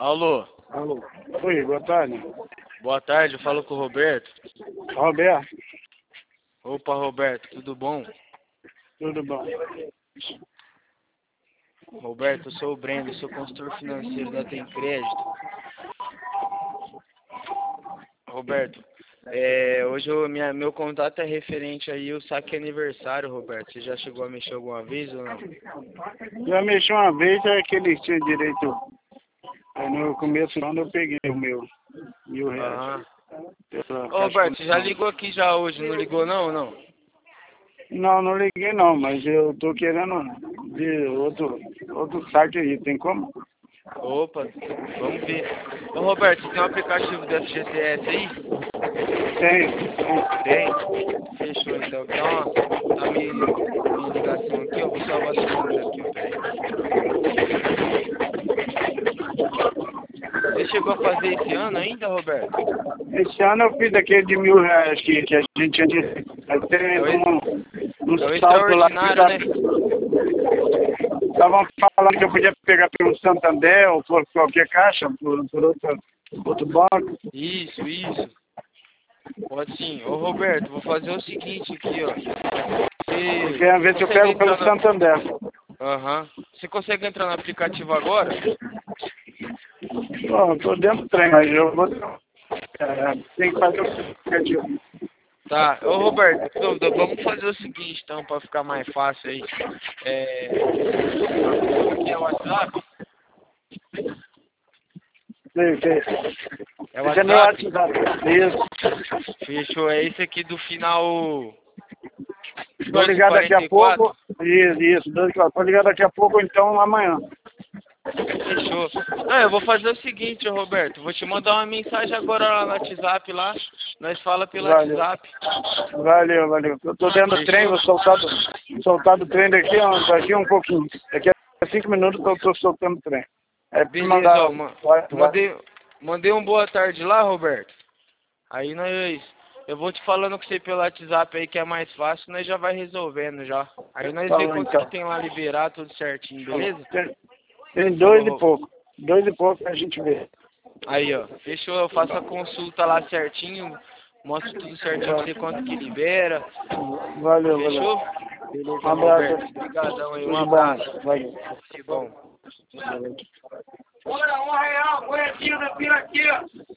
Alô, Alô. Oi, boa tarde. boa tarde, eu falo com o Roberto. Roberto, Opa, Roberto, tudo bom? tudo bom? Roberto, eu sou o Breno, sou consultor financeiro da Tem Crédito. Roberto, hoje meu contato é referente aí ao saque aniversário, Roberto. Você já chegou a mexer alguma vez ou não? Já mexi uma vez, é que eles tinham direito. Aí no começo do ano eu peguei o meu, R$ 1.000. Aham. Pela Ô, Caixa Roberto, você já Econômica. ligou aqui já hoje, não ligou não ou não? Não, não liguei não, mas eu tô querendo ver outro site aí, tem como? Opa, vamos ver. Ô, Roberto, você tem um aplicativo do FGTS aí? Tem. Tem? Fechou então. Tá minha ligação aqui, eu vou salvar seu número aqui, ó, peraí. Você chegou a fazer esse ano ainda, Roberto? Esse ano eu fiz aquele de R$ 1.000 que a gente tinha dito. Aí É tem o, um é o salto lá extraordinário, né? estavam falando que eu podia pegar pelo Santander ou por qualquer caixa, por outro banco. Isso. Pode sim. Ô, Roberto, vou fazer o seguinte aqui, ó. Eu Você quero ver se eu consegue pego entrar pelo no... Santander. Aham. Você consegue entrar no aplicativo agora? Bom, estou dentro do trem, mas eu vou. Tem que fazer o aplicativo. Tá. Ô, Roberto, então, vamos fazer o seguinte, então, pra ficar mais fácil aí. Aqui é o WhatsApp? É o Esse é meu WhatsApp? WhatsApp. Isso. Fechou. É esse aqui do final Vou ligar daqui a 12h44? pouco. Isso. Vou ligar daqui a pouco, então amanhã. Fechou. Não, eu vou fazer o seguinte, ô Roberto. Vou te mandar uma mensagem agora lá no WhatsApp lá. Nós fala pelo Valeu. WhatsApp. Valeu. Eu tô dentro do trem, vou soltar do trem daqui um pouquinho. Daqui a 5 minutos eu tô soltando o trem. É pra Beleza, mandar. ó. Mandei um boa tarde lá, Roberto. Aí eu vou te falando com você pelo WhatsApp aí que é mais fácil, nós já vai resolvendo já. Aí nós Tá vê bom, quanto então. que tem lá liberar, tudo certinho, beleza? Tem dois Falou, e pouco. 2 e pouco a gente vê. Aí, ó, fechou, eu faço a consulta lá certinho, mostro tudo certinho pra você quanto que libera. Valeu. Fechou? Beleza, Um abraço. Roberto. Obrigadão aí, um Tudo de bom. abraço. Valeu. Tudo de bom. Valeu. Olha, R$ 1, boletinho da Piraquê.